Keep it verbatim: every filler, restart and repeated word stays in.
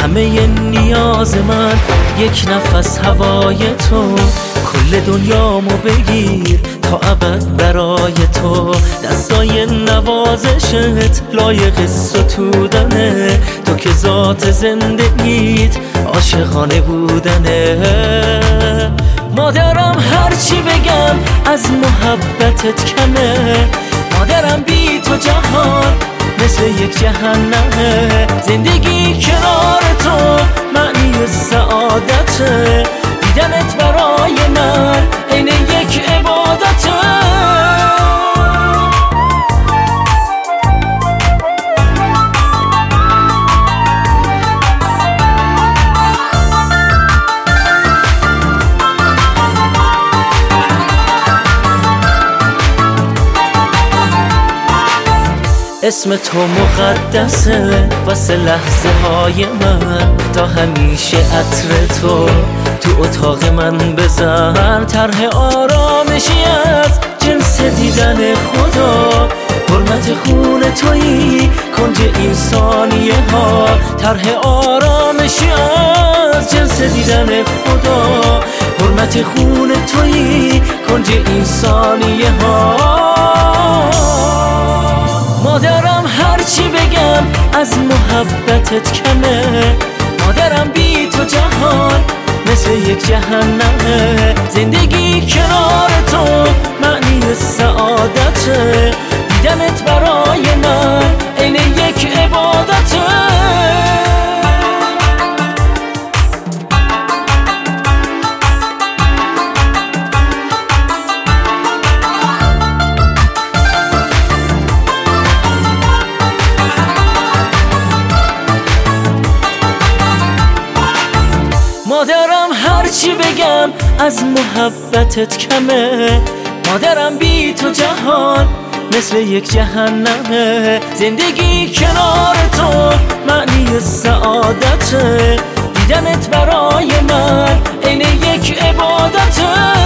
همه نیاز من یک نفس هوای تو، کل دنیامو بگیر تا ابد برای تو. دستای نوازشت لایق ستودنه، تو که ذات زندگیت عاشقانه بودنه. مادرم هرچی بگم از محبتت کمه، مادرم بی تو جهان مثل یک جهنمه. زندگی کنار تو معنی سعادته، دیدنت برای من عین یک عبادته. اسم تو مقدسه واسه لحظه های من، تا همیشه عطر تو تو اتاق من بزن. طرح آرامشی از جنس دیدن خدا، حرمت خون تویی کنج این ثانیه ها. طرح آرامشی از جنس دیدن خدا، حرمت خون تویی کنج این ثانیه ها. مادرم هرچی بگم از محبتت کمه، مادرم بی تو جهان مثل یک جهنمه. زندگی کنار تو معنی سعادته، دیدنت برای من عین یک عبادته. مادرم هرچی بگم از محبتت کمه، مادرم بی تو جهان مثل یک جهنمه. زندگی کنار تو معنی سعادته، دیدنت برای من عین یک عبادته.